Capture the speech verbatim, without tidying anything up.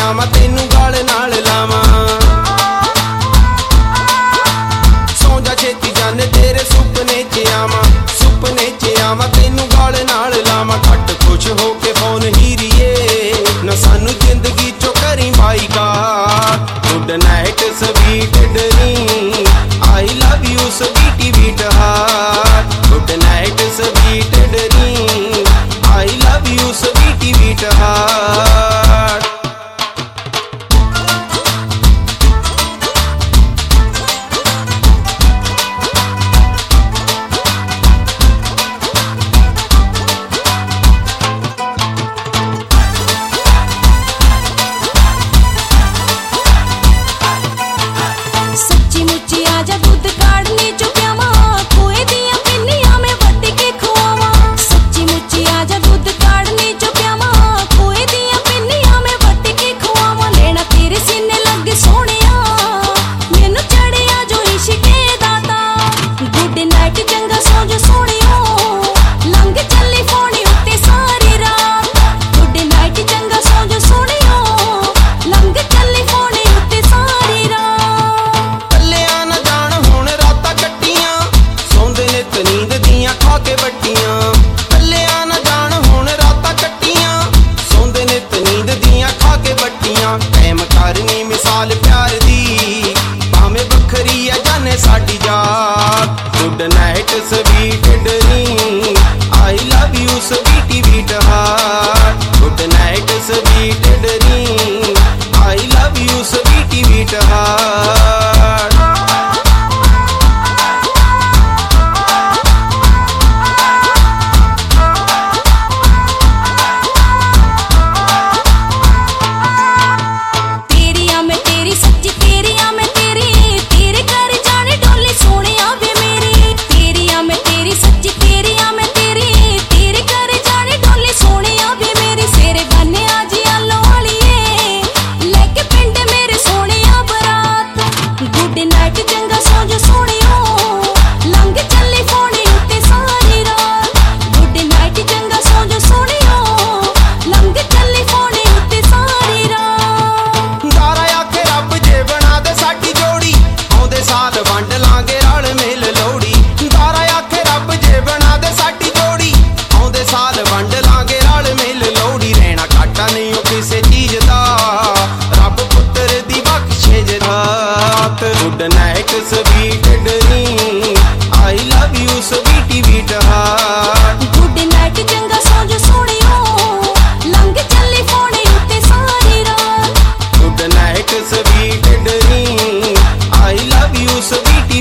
आवां तेनू गल नाल लावां। सौ जा छेती जाने तेरे सुपने च आवां, सुपने च आवां तेनू गल नाल लावां। घट खुश हो के फोन हीरिए ना सानू जिंदगी चो करी boycott. Good night sweet dream, I love you sweetie beat heart. Good night sweet dream, I love you sweetie beat heart. सच्ची मुच्ची आजा दूध काढ़नी चो प्यावा, खोए दिया पिन्नियां में वट के खुआवा। सच्ची मुच्ची आजा दूध काढ़नी चो प्यावा, खोए दिया पिन्नियां में वट के खुआवा। लेना तेरे सीने लग सोहणिया, मैनू चढ़िया जो इश्के दाता। गुड नाइट चंगा सो जो सोहणियो, लंघ चली फोनी उत्ते सारी रात। गुड नाइट चंगा सो जो सोहणियो, लंघ चली फोनी उत्ते सारी रात। नींद दियां खा के बट्टियां, कलिया न जान हुण रातां कट्टियां। सोंदे नित नींद दियां खा के बट्टियां। कैम करनी मिसाल प्यार दी, भावें बखरी है जाने साडी जात। Good night sweet dream, I love you sweetie beat heart. Good night sweet dream, I love you sweetie beat heart. Good night sweet dream, I love you sweetie beat heart. Good night चंगा सो जो सोहणियो, लंघ चली फोनी उत्ते सारी रात। Good night sweet dream, I love you Sweety